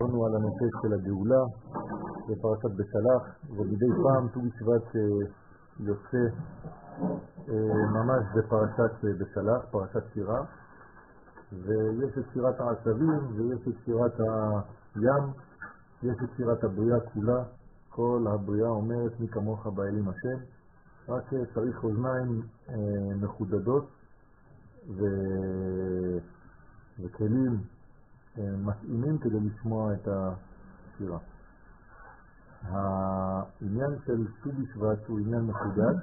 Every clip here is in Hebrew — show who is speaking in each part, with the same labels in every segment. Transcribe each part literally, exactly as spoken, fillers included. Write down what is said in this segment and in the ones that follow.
Speaker 1: דיברנו על הנושא של הגאולה בפרשת בשלח, ומדי פעם ט"ו בשבט יוצא ממש בפרשת בשלח, פרשת שירה, ויש את שירת העשבים ויש את שירת הים, יש את שירת הבריאה כולה. כל הבריאה אומרת מי כמוך באלים השם, רק צריך אוזניים מחודדות ו... וכלים מתאימים כדי לשמוע את השירה. העניין של ט"ו בשבט הוא עניין מחודש,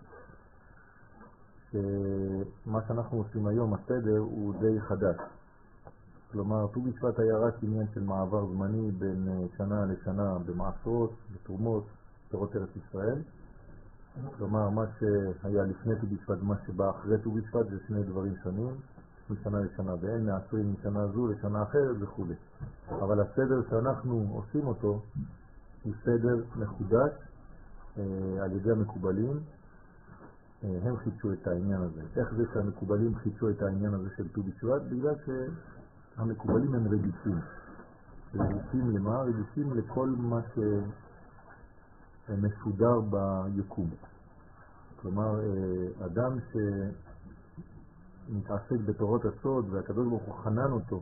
Speaker 1: שמה שאנחנו עושים היום, הסדר, הוא די חדש. כלומר, ט"ו בשבט היה רק עניין של מעבר זמני בין שנה לשנה במעשרות, בתרומות, פירות ארץ ישראל. כלומר, מה שהיה לפני ט"ו בשבט ומה שבא אחרי ט"ו בשבט זה שני דברים שונים, משנה לשנה, ואין מעשרים משנה זו לשנה אחרת וכו'. אבל הסדר שאנחנו עושים אותו הוא סדר מחודש אה, על ידי המקובלים. אה, הם חידשו את העניין הזה. איך זה שהמקובלים חידשו את העניין הזה של ט"ו בשבט? בגלל שהמקובלים הם רגישים. רגישים למה? רגישים לכל מה שמסודר ביקום. כלומר, אה, אדם ש... מתעסק בתורות הסוד והקדוש ברוך הוא חנן אותו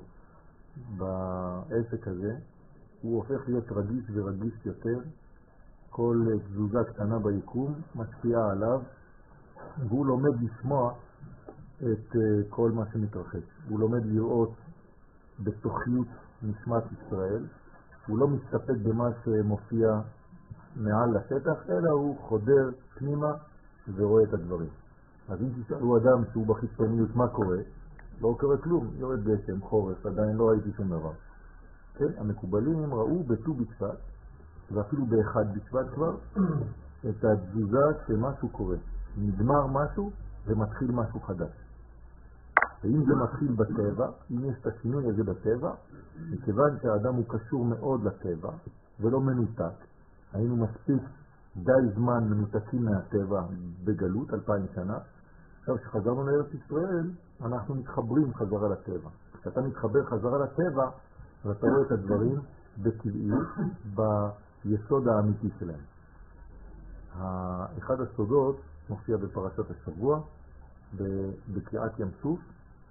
Speaker 1: בעסק הזה, הוא הופך להיות רגיש ורגיש יותר. כל תזוזה קטנה ביקום משפיעה עליו, והוא לומד לשמוע את כל מה שמתרחש. הוא לומד לראות בתוכיות נשמת ישראל, הוא לא מסתפק במה שמופיע מעל לשטח, אלא הוא חודר פנימה ורואה את הדברים. אז אם תשאלו אדם שהוא בחיצוניות מה קורה, לא קורה כלום, יורד גשם, חורף, עדיין לא ראיתי שום דבר. כן? המקובלים ראו בט"ו בשבט, ואפילו באחד בשבט כבר, את התזוזה שמשהו קורה. נגמר משהו ומתחיל משהו חדש. ואם זה מתחיל בטבע, אם יש את השינוי הזה בטבע, מכיוון שהאדם הוא קשור מאוד לטבע ולא מנותק, היינו מספיק די זמן מנותקים מהטבע בגלות, אלפיים שנה. עכשיו שחזרנו לארץ ישראל, אנחנו מתחברים חזרה לטבע. כשאתה מתחבר חזרה לטבע, ואתה רואה את הדברים בטבעיות, ביסוד האמיתי שלהם. אחד הסודות מופיע בפרשת השבוע, בקריאת ים סוף,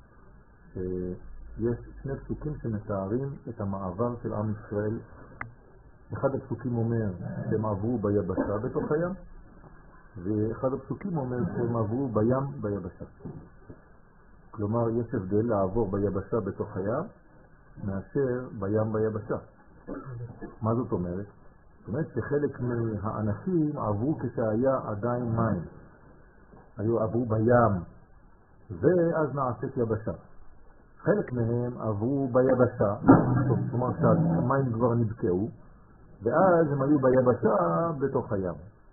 Speaker 1: יש שני פסוקים שמתארים את המעבר של עם ישראל. אחד הפסוקים אומר שהם עברו ביבשה בתוך הים, ואחד הפסוקים אומר שהם עברו בים ביבשה. כלומר, יש הבדל לעבור ביבשה בתוך הים מאשר בים ביבשה. מה זאת אומרת? זאת אומרת שחלק מהאנשים עברו כשהיה עדיין מים. היו עברו בים, ואז נעשית יבשה. חלק מהם עברו ביבשה, זאת אומרת שהמים כבר נבקעו, ואז הם היו ביבשה בתוך הים.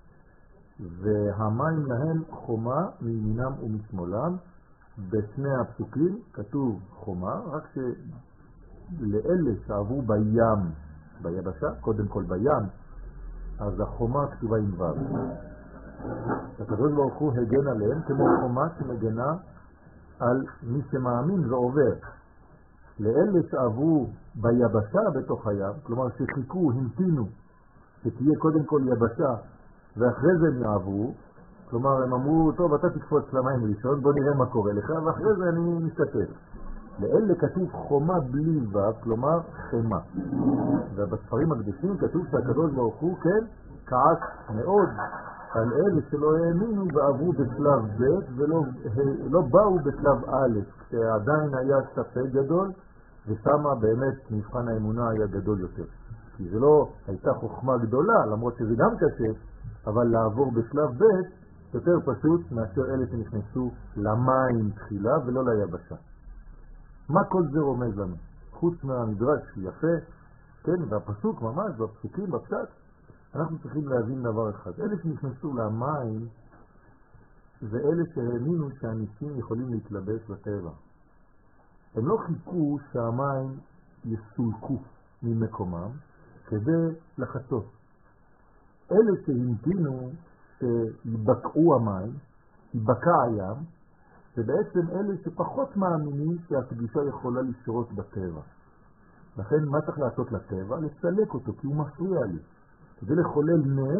Speaker 1: והמים להם חומה מימינם ומשמאלם. בשני הפסוקים כתוב חומה, רק שלאלה שעברו בים ביבשה, קודם כל בים, אז החומה כתובה עם ו'. הקדוש ברוך הוא הגן עליהם כמו חומה שמגנה על מי שמאמין ועובר. לאלה שעברו ביבשה בתוך הים, כלומר שחיכו, המתינו, שתהיה קודם כל יבשה ואחרי זה הם יעברו, כלומר הם אמרו, טוב אתה תקפוץ למים ראשון, בוא נראה מה קורה לך ואחרי זה אני משתתף. לאלה כתוב חומה בלי ו', כלומר חמה. ובספרים הקדושים כתוב שהקדוש ברוך הוא כן כעס מאוד על אלה שלא האמינו ועברו בשלב ב' ולא לא באו בשלב א', כשעדיין היה ספק גדול, ושמה באמת מבחן האמונה היה גדול יותר. כי זה לא הייתה חוכמה גדולה, למרות שזה גם קשה, אבל לעבור בשלב ב' יותר פשוט מאשר אלה שנכנסו למים תחילה ולא ליבשה. מה כל זה רומז לנו? חוץ מהמדרש יפה, כן, והפסוק ממש, בפסוקים, בפשט, אנחנו צריכים להבין דבר אחד. אלה שנכנסו למים זה אלה שהאמינו שהניסים יכולים להתלבש בטבע. הם לא חיכו שהמים יסולקו ממקומם כדי לחצות. אלה שהמתינו שיבקעו המים, יבקע הים, זה בעצם אלה שפחות מאמינים שהקדושה יכולה לשרות בטבע. לכן מה צריך לעשות לטבע? לסלק אותו, כי הוא מפריע לי. כדי לחולל נס,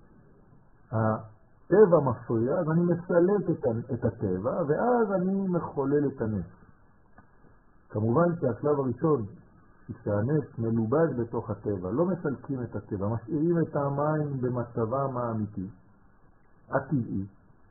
Speaker 1: הטבע מפריע, אז אני מסלק את הטבע, ואז אני מחולל את הנס. כמובן שהשלב הראשון, כשהנס מלובד בתוך הטבע, לא מסלקים את הטבע, משאירים את המים במצבם האמיתי, הטבעי,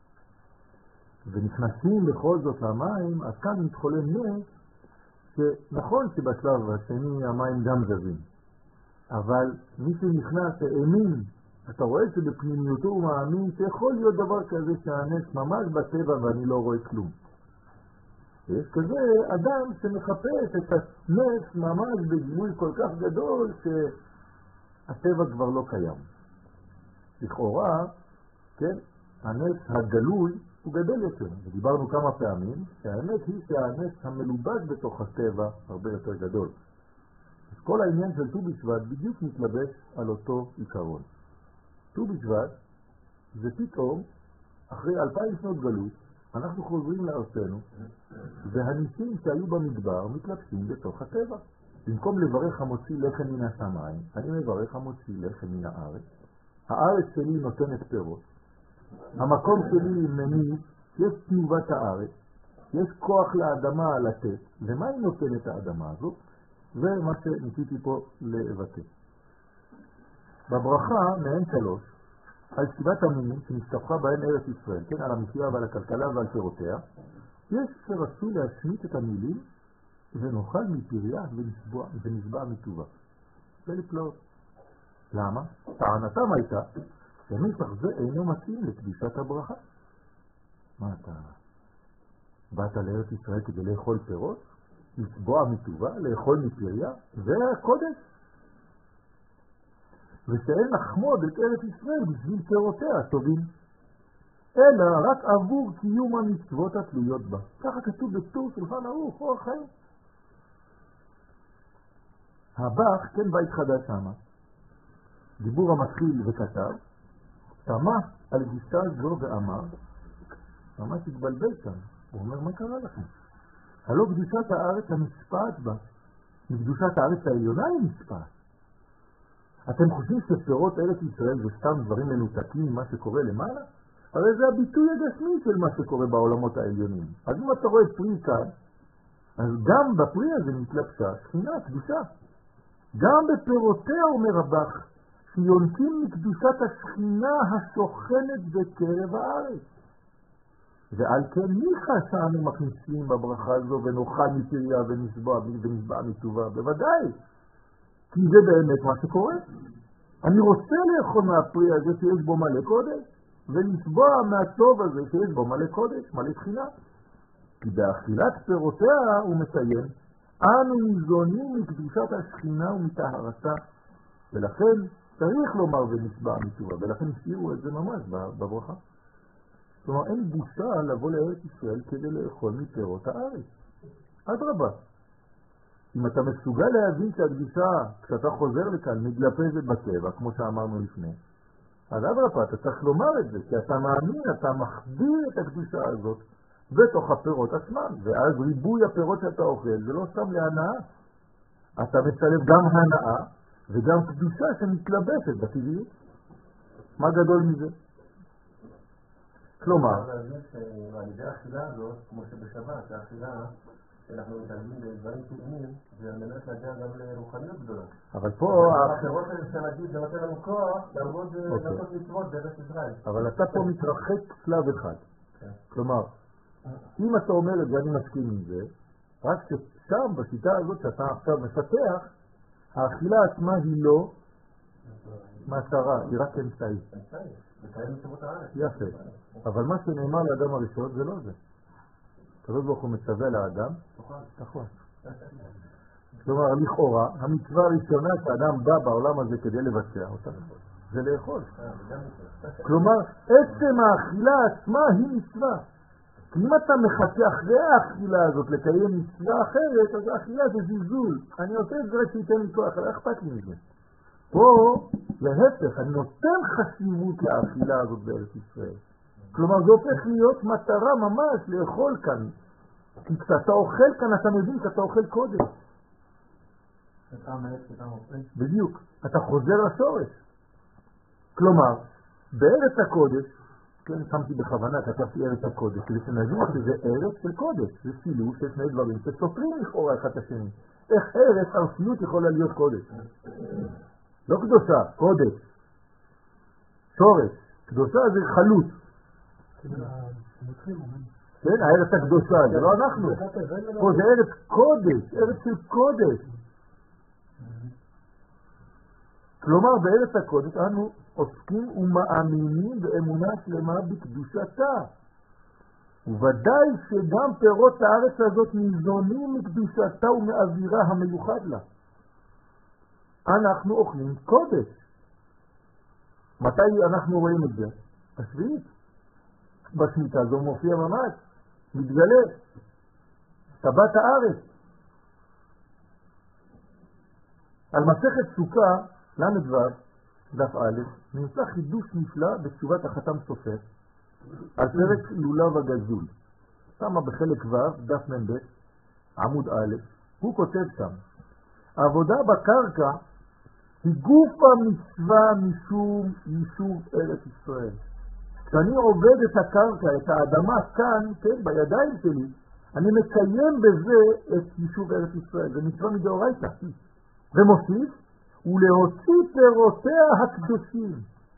Speaker 1: ונכנסים בכל זאת למים, אז כאן מתחולל נס, שנכון שבשלב השני המים גם זזים, אבל מי שנכנס האמין, אתה רואה שבפנימיותו הוא מאמין שיכול להיות דבר כזה שהנס ממש בטבע ואני לא רואה כלום. יש כזה אדם שמחפש את הנס ממש בגבול כל כך גדול שהטבע כבר לא קיים. לכאורה, כן, הנס הגלוי הוא גדול יותר. ודיברנו כמה פעמים שהאמת היא שהנס המלובד בתוך הטבע הרבה יותר גדול. אז כל העניין של ט"ו בשבט בדיוק מתלבש על אותו עיקרון. ט"ו בשבט זה פתאום, אחרי אלפיים שנות גלות, אנחנו חוזרים לארצנו, והניסים שהיו במדבר מתלבשים בתוך הטבע. במקום לברך המוציא לחם מן השמיים, אני מברך המוציא לחם מן הארץ. הארץ שלי נותנת פירות. המקום שלי מניב, יש תנובת הארץ, יש כוח לאדמה לתת. ומה היא נותנת האדמה הזאת? זה מה שניסיתי פה לבטא. בברכה מעין שלוש, על שבעת המינים שנשתפכה בהן ארץ ישראל, כן, על המחיה ועל הכלכלה ועל פירותיה, יש שרצו להשמיט את המילים ונאכל מפריה ונשבע, ונשבע מטובה. זה לפלאות. למה? טענתם הייתה שנוסח זה אינו מתאים לקדושת הברכה. מה אתה? באת לארץ ישראל כדי לאכול פירות? לשבוע מטובה? לאכול מפריה? זה הקודש. ושאין לחמוד את ארץ ישראל בשביל פירותיה הטובים, אלא רק עבור קיום המצוות התלויות בה. ככה כתוב בטור שולחן ערוך, אורח חיים. הבח, כן, בית חדש שמה, דיבור המתחיל וכתב, תמה על גישה זו ואמר, ממש התבלבל שם, הוא אומר, מה קרה לכם? הלא קדושת הארץ המשפעת בה, מקדושת הארץ העליונה היא משפעת. אתם חושבים שפירות ארץ ישראל זה סתם דברים מנותקים ממה שקורה למעלה? הרי זה הביטוי הגשמי של מה שקורה בעולמות העליונים. אז אם אתה רואה פרי כאן, אז גם בפרי הזה מתלבשה שכינה, קדושה. גם בפירותיה, אומר הבח, שיונקים מקדושת השכינה השוכנת בקרב הארץ. ועל כן ניחא שאנו מכניסים בברכה הזו ונאכל מפריה ונשבע ונשבע מטובה, בוודאי. כי זה באמת מה שקורה. אני רוצה לאכול מהפרי הזה שיש בו מלא קודש, ולשבוע מהטוב הזה שיש בו מלא קודש, מלא תחינה. כי באכילת פירותיה הוא מציין, אנו ניזונים מקדושת השכינה ומטהרתה, ולכן צריך לומר ונשבע מטובה, ולכן השאירו את זה ממש בברכה. כלומר, אין בושה לבוא לארץ ישראל כדי לאכול מפירות הארץ. אדרבה. אם אתה מסוגל להבין שהקדושה, כשאתה חוזר לכאן, מתלפזת בטבע, כמו שאמרנו לפני, אז אדרבה, אתה צריך לומר את זה, כי אתה מאמין, אתה מחדיר את הקדושה הזאת בתוך הפירות עצמם, ואז ריבוי הפירות שאתה אוכל, זה לא סתם להנאה. אתה מצלב גם הנאה, וגם קדושה שמתלבשת בטבעיות. מה גדול מזה? כלומר,
Speaker 2: על ידי האכילה הזאת, כמו שבשבת, האכילה שאנחנו מתעלמים בדברים טבעיים, זה על מנת להגיע גם לרוחניות גדולה.
Speaker 1: אבל פה...
Speaker 2: הפירות האלה אפשר להגיד, זה נותן לנו כוח לעבוד לעשות מצוות בארץ ישראל.
Speaker 1: אבל אתה פה מתרחק שלב אחד. כלומר, אם אתה אומר את זה, אני מסכים עם זה, רק ששם, בשיטה הזאת שאתה עכשיו מפתח, האכילה עצמה היא לא מטרה, היא רק אמצעי. יפה. אבל מה שנאמר לאדם הראשון זה לא זה. הקדוש ברוך הוא מצווה לאדם, תאכל. כלומר, לכאורה, המצווה הראשונה שאדם בא בעולם הזה כדי לבצע אותה, זה לאכול. כלומר, עצם האכילה עצמה היא מצווה. כי אם אתה מחכה אחרי האכילה הזאת לקיים מצווה אחרת, אז האכילה זה זלזול. אני עושה את זה רק שייתן לי כוח, אבל אכפת לי מזה. פה, להפך, אני נותן חשיבות לאכילה הזאת בארץ ישראל. כלומר, זה הופך להיות מטרה ממש לאכול כאן. כי כשאתה אוכל כאן, אתה מבין שאתה אוכל קודם. בדיוק, אתה חוזר לשורש. כלומר, בארץ הקודש, כן, שמתי בכוונה, כתבתי ארץ הקודש, כדי שנבין שזה ארץ של קודש, זה שילוב של שני דברים שסופרים לכאורה אחד השני. איך ארץ ארציות יכולה להיות קודש? לא קדושה, קודש. שורש, קדושה זה חלוט. כן, הארץ הקדושה, זה לא אנחנו. פה זה ארץ קודש, ארץ של קודש. כלומר, בארץ הקודש אנו עוסקים ומאמינים באמונה שלמה בקדושתה. וודאי שגם פירות הארץ הזאת ניזונים מקדושתה ומאווירה המיוחד לה. אנחנו אוכלים קודש. מתי אנחנו רואים את זה? השביעית. בשמיטה זו מופיע ממש, מתגלה. שבת הארץ. על מסכת סוכה, למד ו' דף א', נמצא חידוש נפלא בתשובת החתם סופר על פרק לולב הגזול. שמה בחלק ו' דף מ"ב עמוד א', הוא כותב שם, העבודה בקרקע היא גוף המצווה משום יישוב ארץ ישראל. כשאני עובד את הקרקע, את האדמה כאן, כן, בידיים שלי, אני מקיים בזה את יישוב ארץ ישראל. זה מצווה מדאורייתא. ומוסיף, ולהוציא פירותיה הקדושים.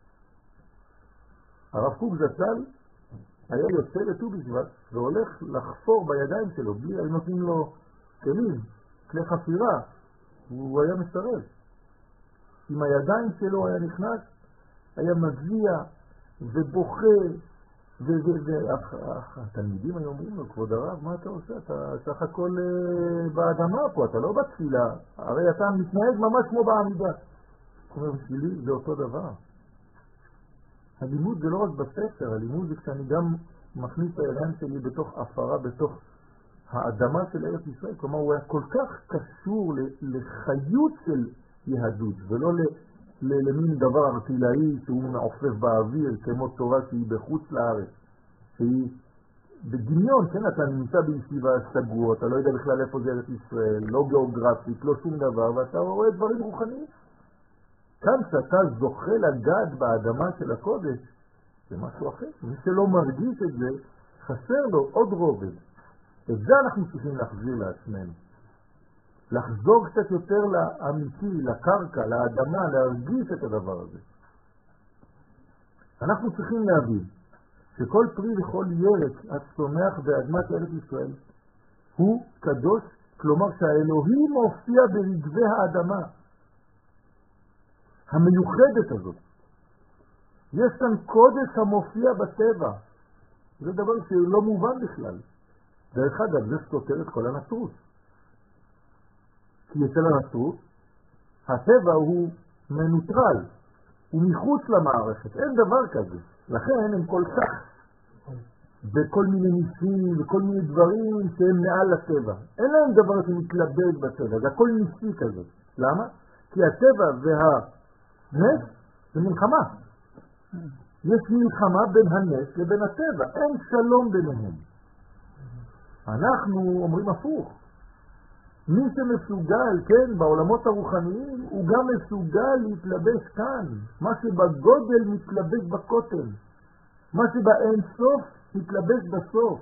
Speaker 1: הרב קוק זצ"ל היה יוצא לט"ו בשבט והולך לחפור בידיים שלו, בלי היו נותנים לו כלים, כלי חפירה, והוא היה מסרב. עם הידיים שלו היה נכנס, היה מזיע ובוכה, והתלמידים היו אומרים לו, כבוד הרב, מה אתה עושה? אתה סך הכל באדמה פה, אתה לא בתפילה, הרי אתה מתנהג ממש כמו בעמידה. הוא אומר, בשבילי זה אותו דבר. הלימוד זה לא רק בספר, הלימוד זה כשאני גם מכניס את הידיים שלי בתוך אפרה, בתוך האדמה של ארץ ישראל. כלומר, הוא היה כל כך קשור לחיות של יהדות, ולא למין דבר ארטילאי שהוא מעופף באוויר, כמו תורה שהיא בחוץ לארץ, שהיא בדמיון, כן, אתה נמצא בישיבה סגור, אתה לא יודע בכלל איפה זה ארץ ישראל, לא גיאוגרפית, לא שום דבר, ואתה רואה דברים רוחניים. כאן שאתה זוכה לגעת באדמה של הקודש, זה משהו אחר. מי שלא מרגיש את זה, חסר לו עוד רובד. את זה אנחנו צריכים להחזיר לעצמנו. לחזור קצת יותר לאמיתי, לקרקע, לאדמה, להרגיש את הדבר הזה. אנחנו צריכים להבין שכל פרי וכל ירק הצומח באדמת ארץ ישראל הוא קדוש, כלומר שהאלוהים מופיע ברגבי האדמה המיוחדת הזאת. יש כאן קודש המופיע בטבע. זה דבר שלא מובן בכלל. דרך אגב, זה סותר את כל הנצרות. כי אצל הנצרות, הטבע הוא מנוטרל, הוא מחוץ למערכת, אין דבר כזה. לכן הם כל כך בכל מיני ניסים וכל מיני דברים שהם מעל הטבע. אין להם דבר שמתלבד בטבע, זה הכל ניסי כזה. למה? כי הטבע והנס זה מלחמה. יש מלחמה בין הנס לבין הטבע, אין שלום ביניהם. אנחנו אומרים הפוך. מי שמסוגל, כן, בעולמות הרוחניים, הוא גם מסוגל להתלבש כאן. מה שבגודל מתלבש בקוטן. מה שבאין סוף מתלבש בסוף.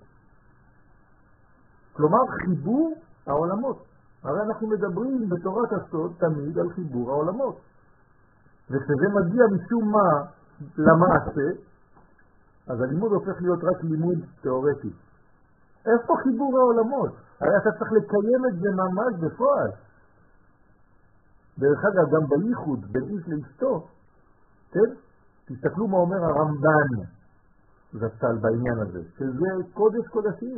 Speaker 1: כלומר, חיבור העולמות. הרי אנחנו מדברים בתורת הסוד תמיד על חיבור העולמות. וכשזה מגיע משום מה למעשה, אז הלימוד הופך להיות רק לימוד תיאורטי. איפה חיבור העולמות? הרי אתה צריך לקיים את זה ממש בפועל. דרך אגב, גם בייחוד, בין איש לאשתו, כן? תסתכלו מה אומר הרמב"ן זצ"ל בעניין הזה, שזה קודש קודשים.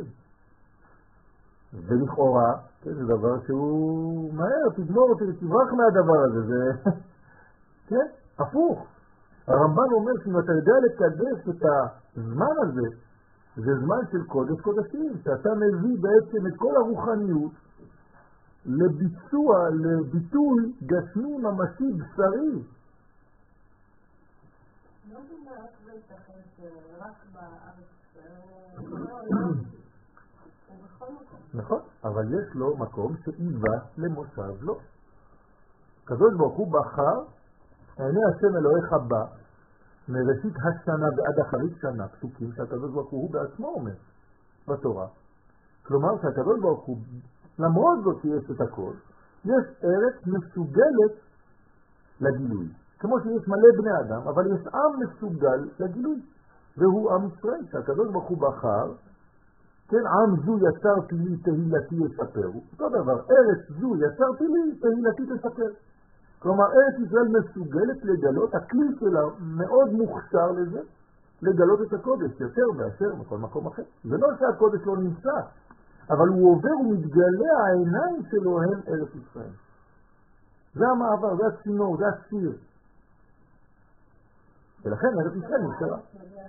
Speaker 1: ולכאורה, כן, זה דבר שהוא מהר, תגמור אותי, תברח מהדבר הזה, זה, כן, הפוך. הרמב"ן אומר שאם אתה יודע לקדש את הזמן הזה, זה זמן של קודש קודשים, שאתה מביא בעצם את כל הרוחניות לביצוע, לביטוי גשמי ממשי בשרי.
Speaker 3: לא אומרת זה ייתכן רק בארץ,
Speaker 1: נכון, אבל יש לו מקום שאיבה למושב לא. הקדוש ברוך הוא בחר, עיני השם אלוהיך בא, מראשית השנה ועד אחרית שנה, פסוקים שהקדוש ברוך הוא בעצמו אומר בתורה. כלומר שהקדוש ברוך הוא, למרות זאת שיש את הכל, יש ארץ מסוגלת לגילוי. כמו שיש מלא בני אדם, אבל יש עם מסוגל לגילוי, והוא עם ישראל, שהקדוש ברוך הוא בחר, כן, עם זו יצרתי לי תהילתי יספר. אותו דבר, ארץ זו יצרתי לי תהילתי תספר. כלומר, ארץ ישראל מסוגלת לגלות, הכלי שלה מאוד מוכשר לזה, לגלות את הקודש יותר מאשר בכל מקום אחר. זה לא שהקודש לא נמצא, אבל הוא עובר ומתגלה, העיניים שלו הם ארץ ישראל. זה המעבר, זה הצינור, זה הציר. ולכן ארץ ישראל נמצאה.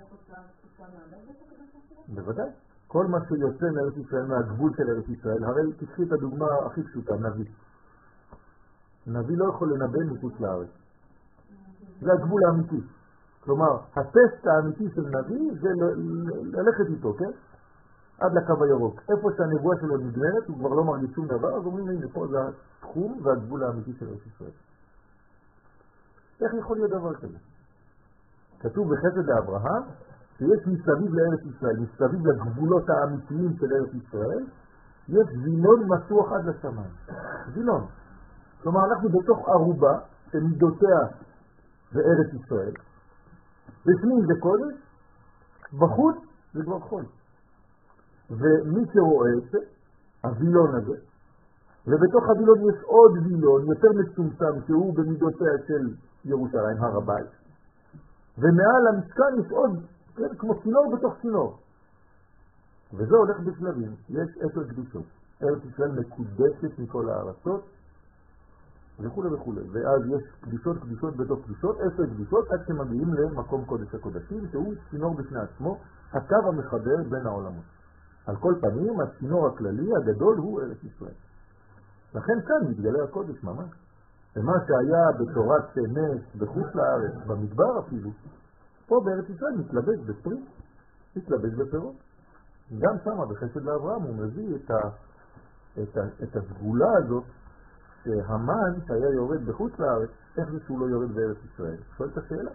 Speaker 1: בוודאי. כל מה שיוצא מארץ ישראל, מהגבול של ארץ ישראל, הרי תקחי את הדוגמה הכי פשוטה, נביא. נביא לא יכול לנבא מחוץ לארץ. זה הגבול האמיתי. כלומר, הטסט האמיתי של נביא זה ללכת איתו, כן? עד לקו הירוק. איפה שהנבואה שלו נגמרת, הוא כבר לא מרגיש שום דבר, אז אומרים לי, פה זה התחום והגבול האמיתי של ארץ ישראל. איך יכול להיות דבר כזה? כתוב בחסד לאברהם, שיש מסביב לארץ ישראל, מסביב לגבולות האמיתיים של ארץ ישראל, יש וילון מתוח עד לשמיים. וילון. כלומר, אנחנו בתוך ערובה שמידותיה בארץ ישראל. בפנים זה קודש, בחוץ זה כבר חול. ומי שרואה את זה, הווילון הזה, ובתוך הווילון יש עוד וילון יותר מצומצם שהוא במידותיה של ירושלים, הר הבית. ומעל המשכן יש עוד, כן, כמו צינור בתוך צינור. וזה הולך בשלבים. יש עשר קדושות. ארץ ישראל מקודשת מכל הארצות, וכו' וכו'. ואז יש קדושות, קדושות בתוך קדושות, עשר קדושות, עד שמגיעים למקום קודש הקודשים, שהוא צינור בפני עצמו, הקו המחבר בין העולמות. על כל פנים, הצינור הכללי הגדול הוא ארץ ישראל. לכן כאן מתגלה הקודש ממש. ומה שהיה בתורת נס בחוץ לארץ, במדבר אפילו, פה בארץ ישראל מתלבש בפרי, מתלבש בפירות. גם שמה בחסד לאברהם הוא מביא את, ה, את, ה, את הסגולה הזאת, שהמן שהיה יורד בחוץ לארץ, איך זה שהוא לא יורד בארץ ישראל? שואל את השאלה.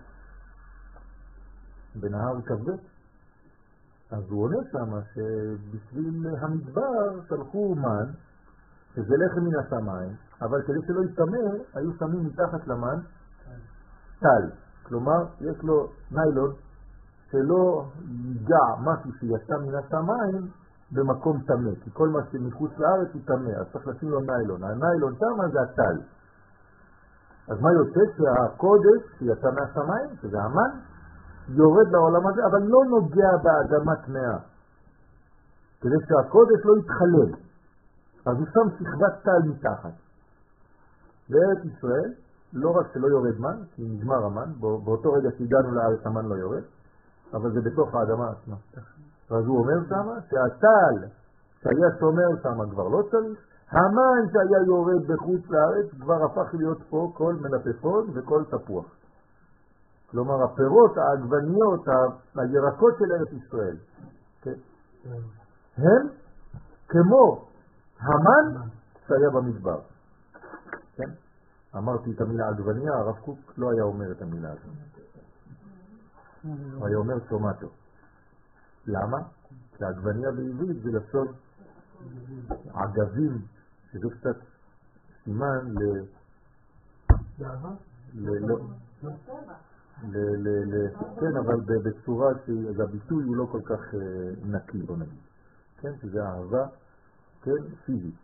Speaker 1: בנהר כבד. אז הוא עונה שמה שבשביל המדבר שלחו מן, שזה לחם מן השמיים, אבל כדי שלא יתאמר, היו שמים מתחת למן טל. כלומר, יש לו ניילון שלא ייגע משהו שיצא מן השמיים במקום תמה, כי כל מה שמחוץ לארץ הוא תמה, אז צריך לשים לו ניילון. הניילון תמה זה הטל. אז מה יוצא? שהקודש שיצא מהשמיים, שזה המן, יורד לעולם הזה, אבל לא נוגע באדמה טמאה, כדי שהקודש לא יתחלל. אז הוא שם שכבת טל מתחת. בארץ ישראל, לא רק שלא יורד מן, כי נגמר המן, באותו רגע שהגענו לארץ המן לא יורד, אבל זה בתוך האדמה עצמה. אז הוא אומר שמה שהטל שהיה שומר שמה כבר לא צריך, המן שהיה יורד בחוץ לארץ כבר הפך להיות פה כל מלפפון וכל תפוח. כלומר הפירות, העגבניות, הירקות של ארץ ישראל, כן? הם כמו המן שהיה במדבר. כן? אמרתי את המילה עגבניה, הרב קוק לא היה אומר את המילה הזאת. הוא היה אומר טומטו. למה? כי העגבניה בעברית זה לשון עגבים, שזה קצת סימן ל... ל... ל... כן, אבל בצורה שהביטוי הוא לא כל כך נקי, בוא נגיד. כן, שזה אהבה, כן, פיזית.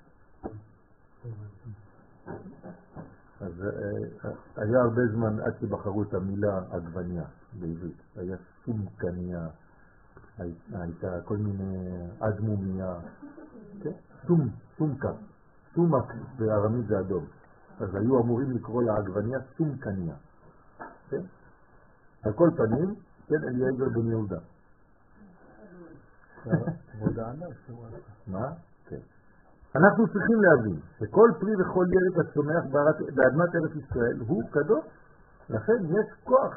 Speaker 1: אז היה הרבה זמן עד שבחרו את המילה עגבניה בעברית. היה סומקניה, הייתה כל מיני אדמומיה, כן? סום, סומקה, סומק בארמית זה אדום. אז היו אמורים לקרוא לעגבניה סומקניה. כן? על כל פנים, כן, אליעזר בן יהודה. מה? כן. אנחנו צריכים להבין שכל פרי וכל ירק הצומח באדמת ארץ ישראל הוא קדוש, לכן יש כוח.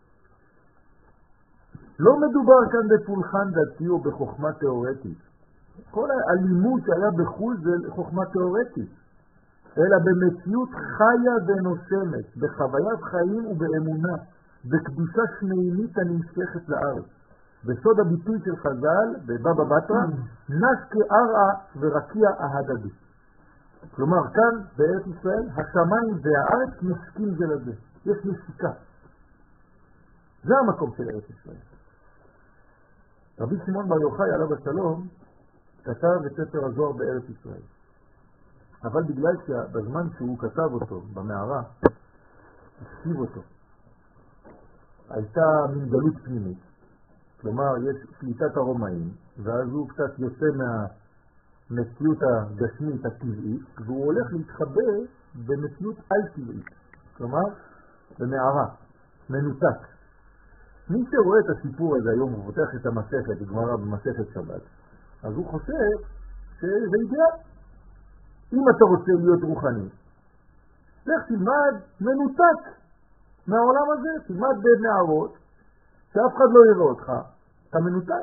Speaker 1: לא מדובר כאן בפולחן דתי או בחוכמה תיאורטית. כל הלימוד שהיה בחו"ל זה חוכמה תיאורטית. אלא במציאות חיה ונושמת, בחוויית חיים ובאמונה, בקדושה שמימית הנמשכת לארץ. בסוד הביטוי של חז"ל, בבבא בתרא, נס כארעה ורקיע ההדדי. כלומר, כאן בארץ ישראל, השמיים והארץ נסקים זה לזה. יש נסיקה. זה המקום של ארץ ישראל. רבי שמעון בר יוחאי עליו השלום כתב את ספר הזוהר בארץ ישראל. אבל בגלל שבזמן שהוא כתב אותו במערה, הכתיב אותו, הייתה מין גלות פנימית. כלומר, יש פליטת הרומאים, ואז הוא קצת יוצא מהמציאות הגשמית הטבעית, והוא הולך להתחבא במציאות על-טבעית. כלומר, במערה, מנותק. מי שרואה את הסיפור הזה היום, הוא פותח את המסכת, הגמרא במסכת שבת, אז הוא חושב שזה אידיאל. אם אתה רוצה להיות רוחני, לך תלמד מנותק מהעולם הזה, תלמד במערות, שאף אחד לא יראה אותך, אתה מנותק.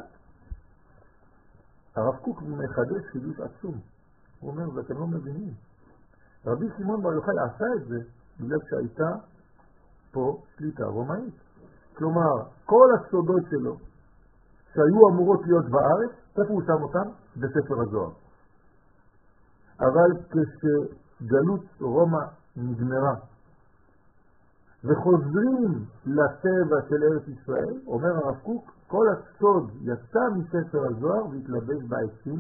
Speaker 1: הרב קוק מחדש חידוש עצום. הוא אומר, ואתם לא מבינים. רבי שמעון בר יוחאי עשה את זה בגלל שהייתה פה שליטה רומאית. כלומר, כל הסודות שלו שהיו אמורות להיות בארץ, איפה הוא שם אותם? בספר הזוהר. אבל כשגלות רומא נגמרה וחוזרים לטבע של ארץ ישראל, אומר הרב קוק, כל הסוד יצא מספר הזוהר והתלבש בעצים,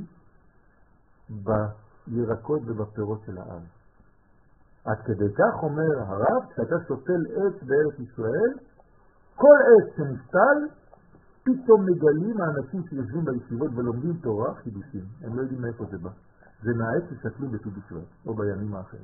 Speaker 1: בירקות ובפירות של הארץ. עד כדי כך אומר הרב, כשאתה שותל עץ בארץ ישראל, כל עץ שנפתל, פתאום מגלים האנשים שיושבים בישיבות ולומדים תורה חידושים. הם לא יודעים מאיפה זה בא. זה מהעץ ששתלו בט"ו בשבט, או בימים האחרים.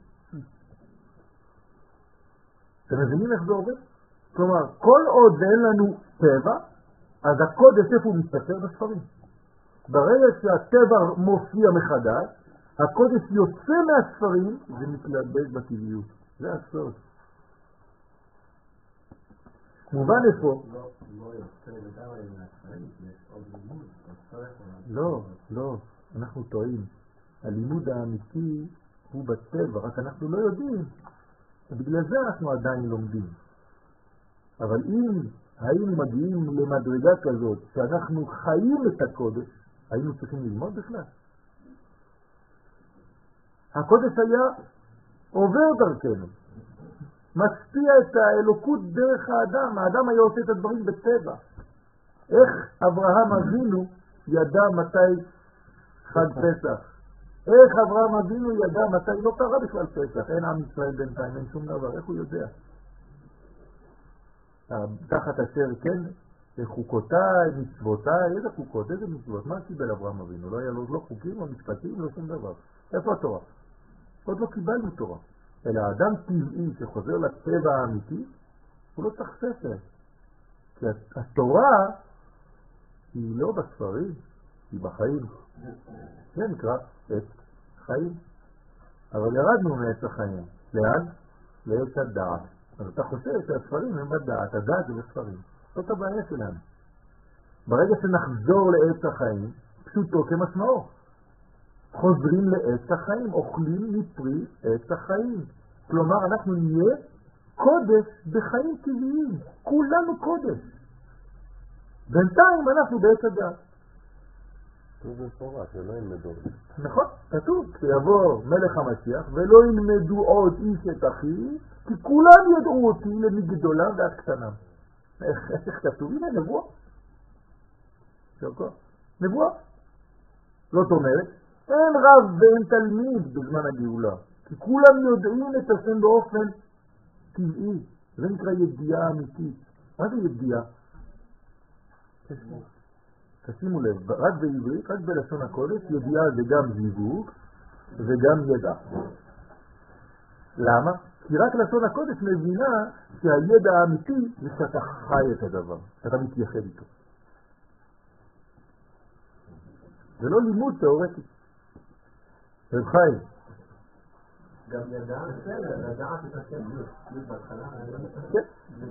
Speaker 1: אתם מבינים איך זה עובד? כלומר, כל עוד ואין לנו טבע, אז הקודש איפה הוא מסתתר? בספרים. ברגע שהטבע מופיע מחדש, הקודש יוצא מהספרים ומתלבש בטבעיות. זה הסוד. מובן איפה? לא, לא, אנחנו טועים. הלימוד האמיתי הוא בטבע, רק אנחנו לא יודעים. ובגלל זה אנחנו עדיין לומדים. אבל אם היינו מגיעים למדרגה כזאת, שאנחנו חיים את הקודש, היינו צריכים ללמוד בכלל. הקודש היה עובר דרכנו. משפיע את האלוקות דרך האדם. האדם היה עושה את הדברים בטבע. איך אברהם אבינו ידע מתי חג פסח? איך אברהם אבינו ידע מתי? לא קרה בכלל פסח. אין עם ישראל בינתיים, אין שום דבר. איך הוא יודע? תחת אשר כן, חוקותיי, מצוותיי, איזה חוקות, איזה מצוות? מה קיבל אברהם אבינו? לא היה לו לא חוקים, לא משפטים, לא שום דבר. איפה התורה? עוד לא קיבלנו תורה. אלא האדם טבעי שחוזר לטבע האמיתי, הוא לא צריך ספר. כי התורה היא לא בספרים, היא בחיים. זה נקרא עץ חיים. אבל ירדנו מעץ החיים. לאן? לעץ הדעת. אז אתה חושב שהספרים הם בדעת, הדעת זה בספרים. זאת הבעיה שלנו. ברגע שנחזור לעץ החיים, פשוטו כמשמעו. חוזרים לעץ החיים, אוכלים מפרי עץ החיים. כלומר, אנחנו נהיה קודש בחיים טבעיים. כולנו קודש. בינתיים אנחנו בעץ הדעת.
Speaker 2: כתוב בפורש, שלא ילמדו.
Speaker 1: נכון, כתוב. שיבוא מלך המשיח ולא ילמדו עוד איש את אחי, כי כולם ידעו אותי למגדולם ועד קטנם. איך כתוב? הנה נבואה. נבואה. זאת אומרת, אין רב ואין תלמיד בזמן הגאולה. כי כולם יודעים את השם באופן טבעי. זה נקרא ידיעה אמיתית. מה זה ידיעה? תשימו לב, רק בעברית, רק בלשון הקודש, ידיעה זה גם זיווג וגם ידע. למה? כי רק לשון הקודש מבינה שהידע האמיתי זה שאתה חי את הדבר, שאתה מתייחד איתו. זה לא לימוד תיאורטי. רב חיים.
Speaker 2: גם ידעה, ידעה את השם, י' בהתחלה.
Speaker 1: כן.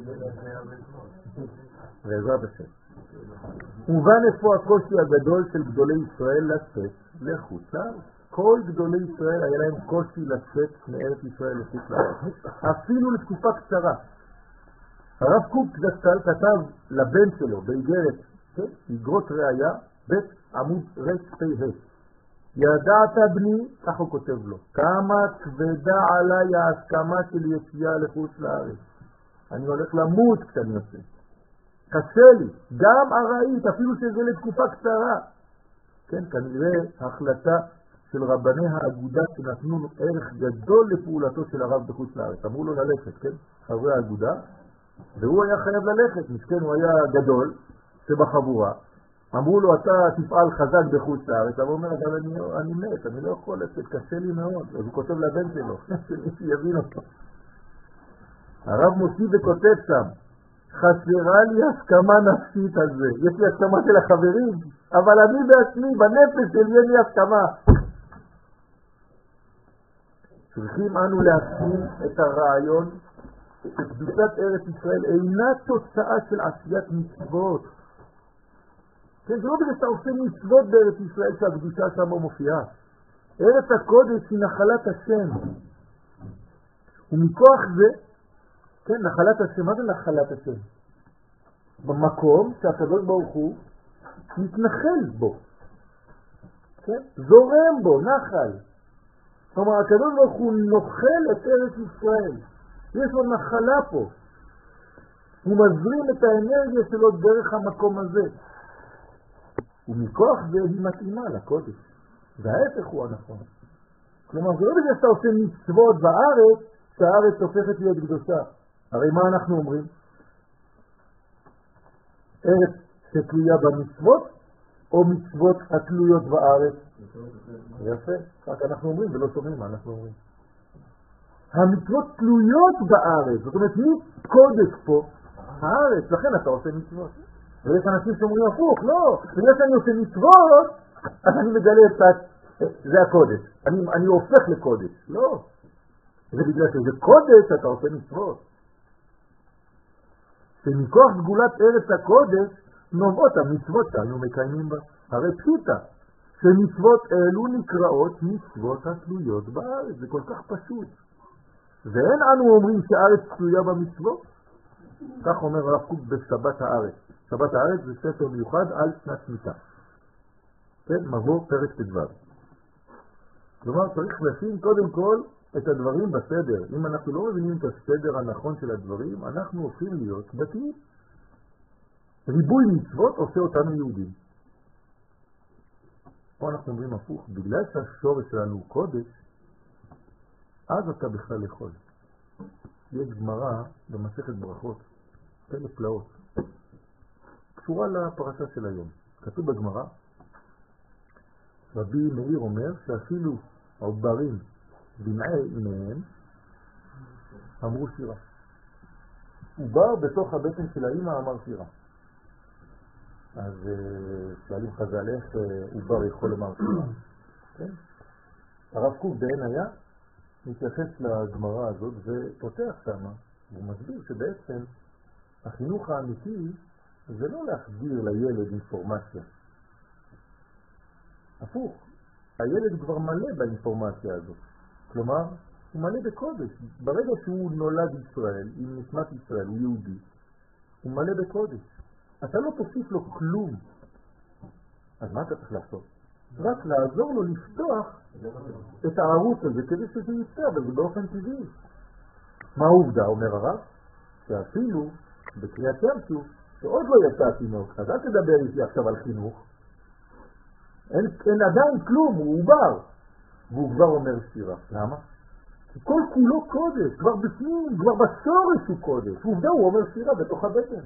Speaker 1: בעזרת השם. מובן איפה הקושי הגדול של גדולי ישראל לצאת לחוץ לארץ. כל גדולי ישראל היה להם קושי לצאת מארץ ישראל לחוץ לארץ, אפילו לתקופה קצרה. הרב קוק זצ"ל כתב לבן שלו באיגרת, כן? איגרות ראיה, בית עמוד רש פ"ה. ידעת בני, כך הוא כותב לו, כמה כבדה עליי ההסכמה של יציאה לחוץ לארץ. אני הולך למות כשאני יוצא. קשה לי, גם ארעית, אפילו שזה לתקופה קצרה. כן, כנראה החלטה של רבני האגודה שנתנו ערך גדול לפעולתו של הרב בחוץ לארץ. אמרו לו ללכת, כן, חברי האגודה, והוא היה חייב ללכת, מסכן, הוא היה גדול שבחבורה. אמרו לו, אתה תפעל חזק בחוץ לארץ. הוא אומר, אבל אני, אני מת, אני לא יכול לצאת, קשה לי מאוד. אז הוא כותב לבן שלו, שמישהו יבין אותו. הרב מוסיף וכותב שם, חסרה לי הסכמה נפשית על זה. יש לי הסכמה של החברים, אבל אני בעצמי, בנפש שלי אין לי הסכמה. צריכים אנו להפנים את הרעיון שקדושת ארץ ישראל אינה תוצאה של עשיית מצוות. כן, זה לא בגלל שאתה עושה מצוות בארץ ישראל שהקדושה שם מופיעה. ארץ הקודש היא נחלת השם. ומכוח זה, כן, נחלת השם, מה זה נחלת השם? במקום שהקדוש ברוך הוא מתנחל בו. כן? זורם בו, נחל. זאת אומרת, הקדוש ברוך הוא נוחל את ארץ ישראל. יש לו נחלה פה. הוא מזרים את האנרגיה שלו דרך המקום הזה. ומכוח זה היא מתאימה לקודש. וההפך הוא הנכון. כלומר, זה לא בגלל שאתה עושה מצוות בארץ, שהארץ הופכת להיות קדושה. הרי מה אנחנו אומרים? ארץ שתלויה במצוות, או מצוות התלויות בארץ? יפה. רק אנחנו אומרים ולא שומעים מה אנחנו אומרים. המצוות תלויות בארץ. זאת אומרת, מי קודש פה? הארץ. לכן אתה עושה מצוות. ויש אנשים שאומרים הפוך, לא. בגלל שאני עושה מצוות, אז אני מגלה את זה הקודש. אני, אני הופך לקודש. לא. זה בגלל שזה קודש אתה עושה מצוות. שמכוח סגולת ארץ הקודש נובעות המצוות שאנו מקיימים בה. הרי פשיטה, שמצוות אלו נקראות מצוות התלויות בארץ. זה כל כך פשוט. ואין אנו אומרים שהארץ תלויה במצוות. כך אומר הרב קוק בשבת הארץ. שבת הארץ זה ספר מיוחד על שנת שמיטה. כן, מבוא פרק ט"ו. כלומר, צריך לשים קודם כל את הדברים בסדר. אם אנחנו לא מבינים את הסדר הנכון של הדברים, אנחנו הופכים להיות דתיים. ריבוי מצוות עושה אותנו יהודים. פה אנחנו אומרים הפוך, בגלל שהשורש שלנו הוא קודש, אז אתה בכלל יכול. יש גמרא במסכת ברכות, פלא פלאות, קשורה לפרשה של היום. כתוב בגמרא, רבי מאיר אומר שאפילו העוברים דמעי מהם אמרו שירה. עובר בתוך הבטן של האמא אמר שירה. אז שואלים חז"ל איך עובר יכול לומר שירה. כן? הרב קוק בעין היה מתייחס לגמרא הזאת ופותח שמה, והוא מסביר שבעצם החינוך האמיתי זה לא להחדיר לילד אינפורמציה. הפוך, הילד כבר מלא באינפורמציה הזאת. כלומר, הוא מלא בקודש. ברגע שהוא נולד ישראל, עם נשמת ישראל, הוא יהודי, הוא מלא בקודש. אתה לא תוסיף לו כלום. אז מה אתה צריך לעשות? רק לעזור לו לפתוח את הערוץ הזה כדי שזה יצא, אבל זה באופן טבעי. מה העובדה, אומר הרב? שאפילו בקריאת ים סוף, שעוד לא יצא התינוק, אז אל תדבר איתי עכשיו על חינוך. אין, אין עדיין כלום, הוא עובר. והוא כבר אומר שירה. למה? כי כל כולו קודש, כבר בפנים, כבר בשורש הוא קודש. עובדה, הוא אומר שירה בתוך הבטן.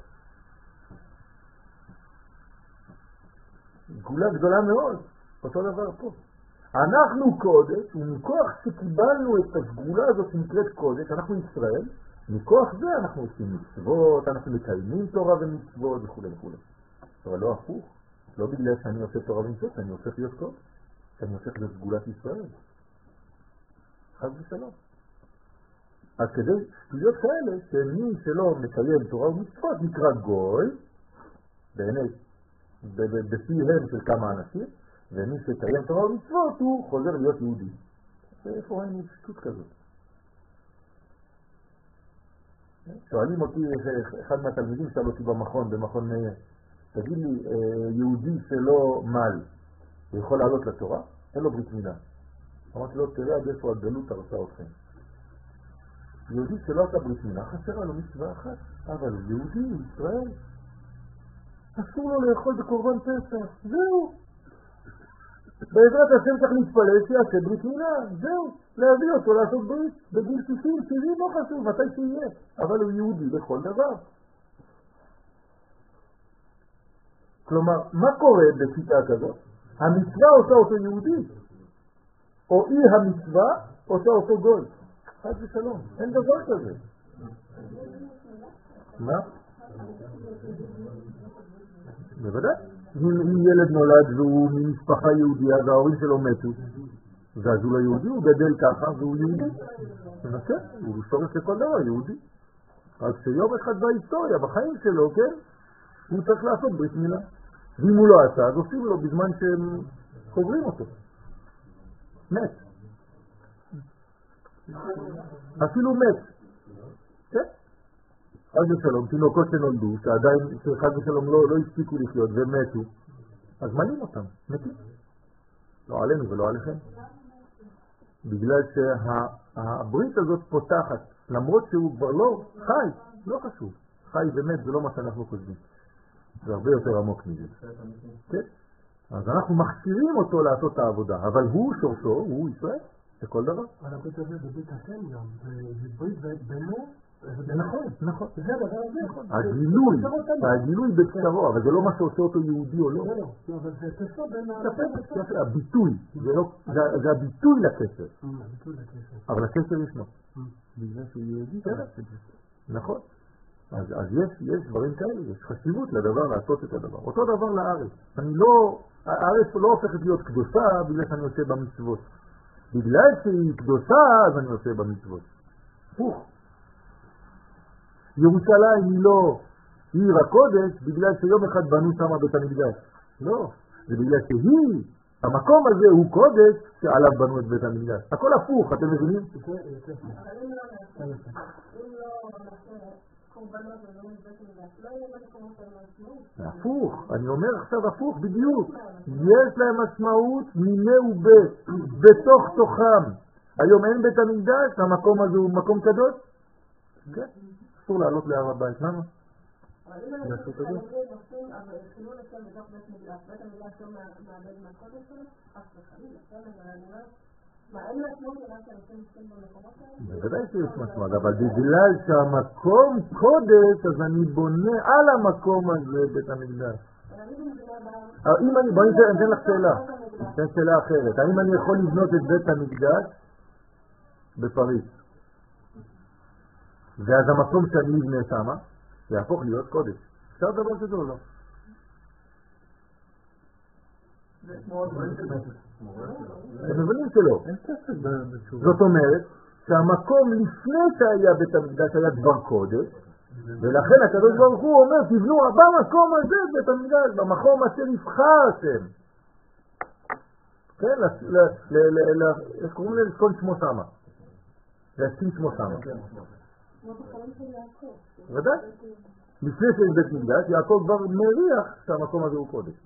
Speaker 1: גאולה גדולה מאוד, אותו דבר פה. אנחנו קודש, ומכוח שקיבלנו את הסגולה הזאת שנקראת קודש, אנחנו ישראל, מכוח זה אנחנו עושים מצוות, אנחנו מקיימים תורה ומצוות וכו' וכו'. אבל לא הפוך, לא בגלל שאני עושה תורה ומצוות, אני הופך להיות קודש, שאני הופך להיות סגולת ישראל. חס ושלום. אז כדי שטויות כאלה, שמי שלא מקיים תורה ומצוות נקרא גוי, בעיני בפיהם של כמה אנשים, ומי שקיים תורה ומצוות הוא חוזר להיות יהודי. ואיפה אין שטות כזאת? שואלים אותי, אחד מהתלמידים שאל אותי במכון, במכון מאיר, תגיד לי, יהודי שלא מל, הוא יכול לעלות לתורה? אין לו ברית מילה. אמרתי לו, תראה עד איפה הגלות הרסה אתכם. יהודי שלא עשה ברית מילה, חסרה לו מצווה אחת, אבל הוא יהודי, הוא ישראל. אסור לו לאכול בקורבן פסח, זהו. בעזרת השם צריך להתפלל שיעשה ברית מילה, זהו. להביא אותו לעשות ברית בגיל שישים, שבעים לא חשוב, מתי שיהיה. אבל הוא יהודי בכל דבר. כלומר, מה קורה בשיטה כזאת? המצווה עושה אותו יהודי, או אי המצווה עושה אותו גוי. חד ושלום, אין דבר כזה. מה? בוודאי. אם ילד נולד והוא ממשפחה יהודיה וההורים שלו מתו, ואז הוא לא יהודי, הוא גדל ככה והוא יהודי. כן, הוא שורש לכל דבר יהודי. רק שיום אחד בהיסטוריה, בחיים שלו, כן, הוא צריך לעשות ברית מילה. ואם הוא לא עשה, אז עושים לו בזמן שהם קוברים אותו. מת. אפילו מת. כן? חד ושלום, תינוקות שנולדו, שעדיין, שחד ושלום לא, לא הספיקו לחיות ומתו, אז מנים אותם, מתים. לא עלינו ולא עליכם. בגלל שהברית הזאת פותחת, למרות שהוא כבר לא חי, לא חשוב. חי ומת זה לא מה שאנחנו חושבים. זה הרבה יותר עמוק מזה. כן? אז אנחנו מכשירים אותו לעשות את העבודה, אבל הוא שורשו, הוא ישראל, לכל דבר.
Speaker 4: אבל הברית הזה זה ברית השם גם, זה ברית בינו,
Speaker 1: נכון, נכון.
Speaker 4: זה הדבר הזה, נכון.
Speaker 1: הגילוי, הגילוי בקצרו, אבל זה לא מה שעושה אותו יהודי או לא.
Speaker 4: לא, לא, אבל זה קשר בין
Speaker 1: ה... הביטוי, זה הביטוי לקשר.
Speaker 4: הביטוי לקשר.
Speaker 1: אבל הקשר ישנו. בגלל שהוא יהודי, נכון. אז יש דברים כאלה, יש חשיבות לדבר לעשות את הדבר. אותו דבר לארץ. אני לא, הארץ לא הופכת להיות קדושה בגלל שאני עושה במצוות. בגלל שהיא קדושה, אז אני עושה במצוות. פוך. ירושלים היא לא עיר הקודש בגלל שיום אחד בנו שם בית המקדש. לא, זה בגלל שהיא, המקום הזה הוא קודש שעליו בנו את בית המקדש. הכל הפוך, אתם מבינים?
Speaker 3: אבל אם לא נעשה, אם לא נעשה קורבנות ולא מבית המקדש, לא יהיה במקומות המשמעות.
Speaker 1: הפוך, אני אומר עכשיו הפוך בדיוק. יש להם משמעות מיני ובית, בתוך תוכם. היום אין בית המקדש, המקום הזה הוא מקום קדוש? כן. אסור לעלות להר הבית, למה?
Speaker 3: אבל אם אני חושבת שהנגיד עושים, אבל חילול השם בתוך בית מקדש, בית המקדש לא מאבד מהקודש שלו, אף וחליל, השם אני אומרת, מה, אין משמעות למה שאנשים עושים במקומות האלה?
Speaker 1: בוודאי שיש משמעות, אבל בגלל שהמקום קודש, אז אני בונה על המקום הזה בית המקדש. אם אני, בואי נתן לך שאלה, נתן שאלה אחרת, האם אני יכול לבנות את בית המקדש בפריז? ואז המקום שאני אבנה שמה, יהפוך להיות קודש. אפשר דבר כזה או לא? אתם מבינים שלא. זאת אומרת שהמקום לפני שהיה בית המקדש היה דבר קודש, ולכן הקדוש ברוך הוא אומר, תבנו במקום הזה בית המקדש, במקום אשר יבחר השם. כן, איך קוראים לזה? לזכון שמו שמה. להסכים שמו שמה. ודאי. לפני שיש בית מקדש, יעקב כבר מריח שהמקום הזה הוא קודש.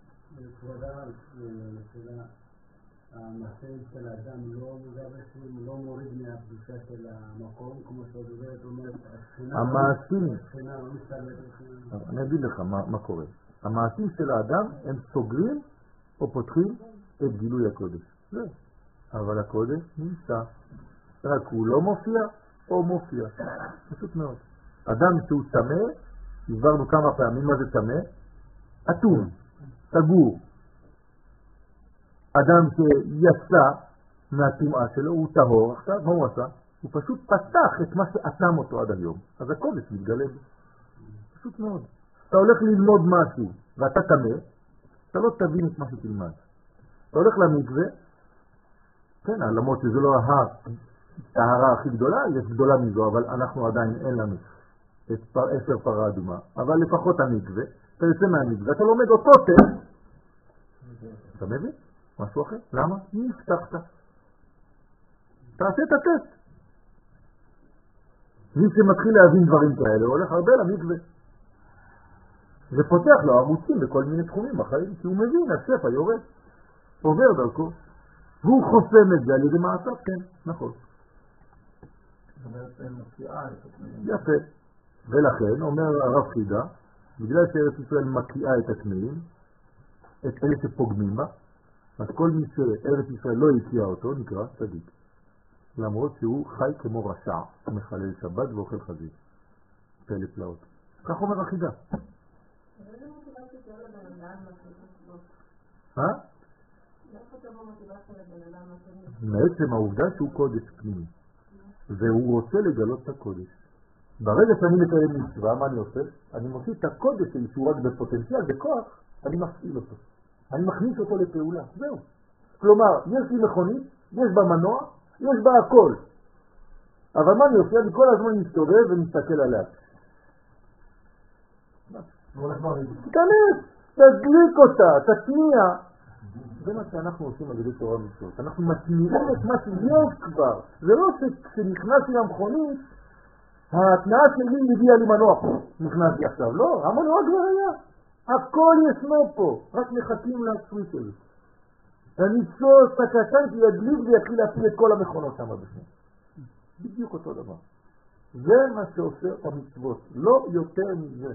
Speaker 4: המעשה של האדם לא מוריד מהקדושה של המקום, כמו שהדוברת אומרת,
Speaker 1: המעשים, אני אגיד לך מה קורה. המעשים של האדם הם סוגרים או פותחים את גילוי הקודש. זה. אבל הקודש נמצא. רק הוא לא מופיע או מופיע. פשוט מאוד. אדם שהוא צמא, הסברנו כמה פעמים מה זה צמא, אטום, סגור. אדם שיצא מהטומאה שלו, הוא טהור, עכשיו מה הוא עשה? הוא פשוט פתח את מה שאטם אותו עד היום. אז הקודש מתגלה בו. פשוט מאוד. אתה הולך ללמוד משהו ואתה טמא, אתה לא תבין את מה שתלמד. אתה הולך למקווה, כן, למרות שזה לא הטהרה הכי גדולה, יש גדולה מזו, אבל אנחנו עדיין אין לנו את פר, עשר פרה אדומה. אבל לפחות המקווה, אתה יוצא מהמקווה, אתה לומד אותו טקסט, אתה מבין? משהו אחר? למה? נפתחת. תעשה את הטסט. מי שמתחיל להבין דברים כאלה הולך הרבה למקווה. זה פותח לו ערוצים בכל מיני תחומים בחיים, כי הוא מבין, השפע יורד, עובר דרכו. והוא חוסם את זה על ידי מעשיו, כן, נכון.
Speaker 2: זאת אומרת, אין מקיאה את התנאים.
Speaker 1: יפה. ולכן, אומר הרב חידה, בגלל שארץ ישראל מקיאה את התנאים, את אלה שפוגמים בה, אז כל מי שארץ ישראל לא הקיאה אותו נקרא צדיק. למרות שהוא חי כמו רשע, מחלל שבת ואוכל חזיר. פלא פלאות. כך אומר החידה.
Speaker 3: איזה מוטיבציה תהיה לבן אדם מהשני?
Speaker 1: אה?
Speaker 3: איפה תבוא מוטיבציה לבן אדם מהשני?
Speaker 1: מעצם העובדה שהוא קודש פנימי. והוא רוצה לגלות את הקודש. ברגע שאני מקיים מצווה, מה אני עושה? אני מוציא את הקודש שלי שהוא רק בפוטנציאל, בכוח, אני מפעיל אותו. אני מכניס אותו לפעולה. זהו. כלומר, יש לי מכונית, יש בה מנוע, יש בה הכל. אבל מה אני עושה? אני כל הזמן מסתובב ומסתכל עליה. תיכנס, תדליק אותה, תתניע. זה מה שאנחנו עושים על ידי תורה ומצוות. אנחנו מתניעים את מה שיש כבר. זה לא שכשנכנסתי למכונית, ההתנאה שלי הביאה לי מנוע פה. נכנסתי עכשיו. לא, המנוע כבר היה. הכל ישנו פה. רק מחכים להסוויץ' הזה. הניצוץ הקטן שידליק ויתחיל להפעיל את כל המכונות שם בפנים. בדיוק אותו דבר. זה מה שעושה המצוות. לא יותר מזה.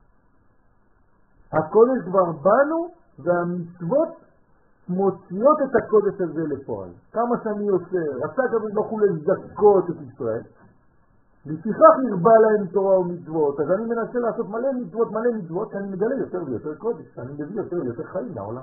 Speaker 1: הקודש כבר בנו והמצוות מוציאות את הקודש הזה לפועל. כמה שאני עושה, רצה כמה לא יכולו לזכות את ישראל. לפיכך נרבה להם תורה ומצוות. אז אני מנסה לעשות מלא מצוות, מלא מצוות, שאני מגלה יותר ויותר קודש. אני מביא יותר ויותר חיים לעולם.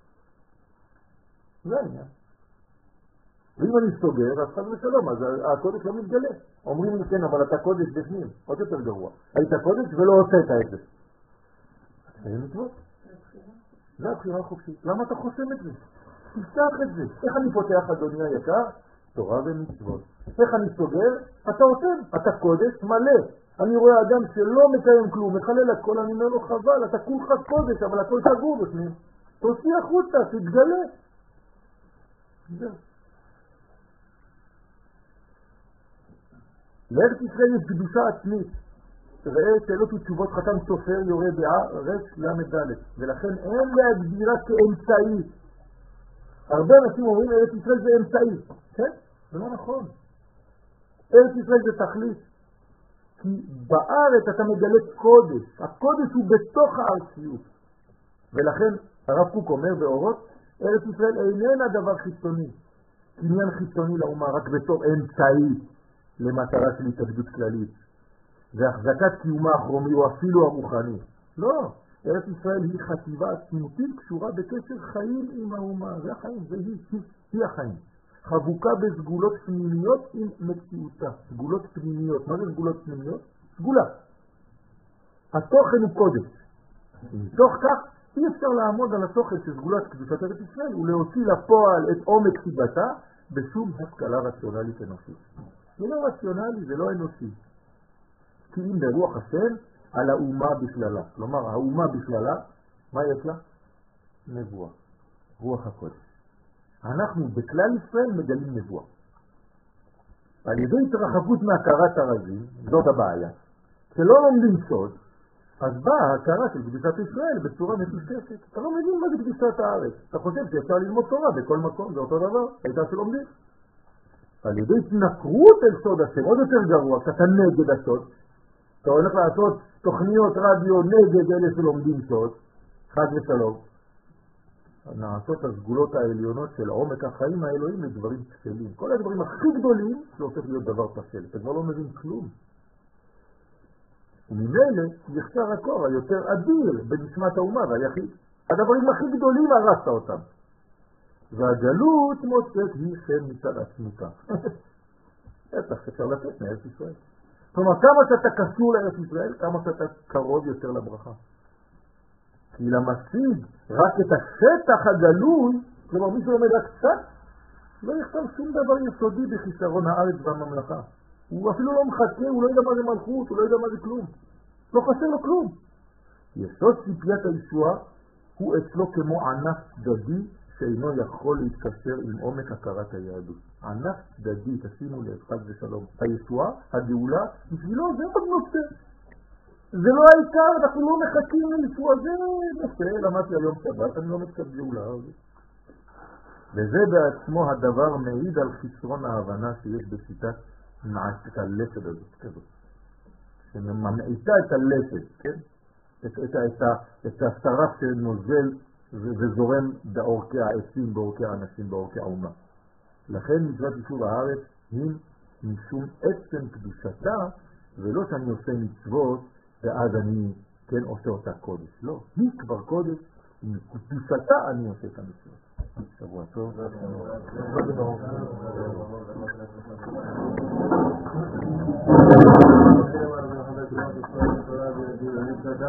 Speaker 1: זה העניין. ואם אני סוגר, אז חד ושלום, אז הקודש לא מתגלה. אומרים לי כן, אבל אתה קודש בפנים, עוד יותר גרוע. היית קודש ולא עושה את האפס. זה מצוות. זה הבחירה החופשית. למה אתה חוסם את זה? תפתח את זה. איך אני פותח, אדוני היקר? תורה ומצוות. איך אני סוגר? אתה עושה, אתה קודש מלא. אני רואה אדם שלא מקיים כלום, מחלל הכל, אני אומר לו חבל, אתה כולך קודש, אבל הכל סגור בפנים. תוציא החוצה, תתגלה. זהו. לארץ ישראל יש קדושה עצמית. ראה שאלות ותשובות חתם סופר יורה בארץ למד ד', ולכן אין להגדירה כאמצעי. הרבה אנשים אומרים ארץ ישראל זה אמצעי. כן? זה לא נכון. ארץ ישראל זה תכלית. כי בארץ אתה מגלה קודש. הקודש הוא בתוך הארציות. ולכן הרב קוק אומר באורות, ארץ ישראל איננה דבר חיצוני. עניין חיצוני לאומה רק בתור אמצעי למטרה של התאבדות כללית. והחזקת קיומה החומי או אפילו הרוחני. לא, ארץ ישראל היא חטיבה עצמותית קשורה בקשר חיים עם האומה. זה החיים, זה היא, היא, היא החיים. חבוקה בסגולות פנימיות עם מציאותה. סגולות פנימיות. מה זה סגולות פנימיות? סגולה. התוכן הוא קודש. מתוך כך אי אפשר לעמוד על התוכן של סגולת קדושת ארץ ישראל ולהוציא לפועל את עומק סיבתה בשום השכלה רציונלית אנושית. זה לא רציונלי, זה לא אנושי. כי אם ברוח השם על האומה בכללה. כלומר, האומה בכללה, מה יש לה? נבואה. רוח הקודש. אנחנו בכלל ישראל מגלים נבואה. על ידי התרחבות מהכרת הרזים, זאת הבעיה. שלא לומדים סוד, אז באה ההכרה של קדושת ישראל בצורה מפושטת. אתה לא מבין מה זה קדושת הארץ. אתה חושב שאפשר ללמוד תורה בכל מקום, זה אותו דבר, הייתה שלומדים. על ידי התנכרות אל סוד השם, עוד יותר גרוע, כשאתה נגד הסוד, אתה הולך לעשות תוכניות רדיו נגד אלה שלומדים סוד, חד ושלום. נעשות הסגולות העליונות של עומק החיים האלוהים לדברים פסלים. כל הדברים הכי גדולים זה הופך להיות דבר פסל. אתה כבר לא מבין כלום. וממילא יחסר הקור היותר אדיר בנשמת האומה והיחיד. הדברים הכי גדולים הרסת אותם. והגלות מוצאת היא שם מצד עצמותה. בטח אפשר לצאת מארץ ישראל. כלומר, כמה שאתה קשור לארץ ישראל, כמה שאתה קרוב יותר לברכה. כי למשיג רק את השטח הגלוי, כלומר מי שלומד רק קצת, לא יכתב שום דבר יסודי בחיסרון הארץ והממלכה. הוא אפילו לא מחכה, הוא לא יודע מה זה מלכות, הוא לא יודע מה זה כלום. לא חסר לו כלום. יסוד ציפיית הישועה הוא אצלו כמו ענף צדדי שאינו יכול להתקשר עם עומק הכרת היהדות. ענף צדדי, תשימו לב, חס ושלום. הישועה, הגאולה, בשבילו זה עוד נושא. זה לא העיקר, אנחנו לא מחכים לישוע, זה נושא, למדתי היום שבת, אני לא מתקב גאולה. וזה בעצמו הדבר מעיד על חסרון ההבנה שיש בשיטת מעשת הלסד הזאת, כזאת. שממעיטה את הלסד, כן? את, את, את, את השרף שנוזל וזורם באורכי העצים, באורכי האנשים, באורכי האומה. לכן מצוות יישוב הארץ היא משום עצם קדושתה, ולא שאני עושה מצוות ואז אני כן עושה אותה קודש. לא, היא כבר קודש, עם קדושתה אני עושה את המצוות. שבוע טוב.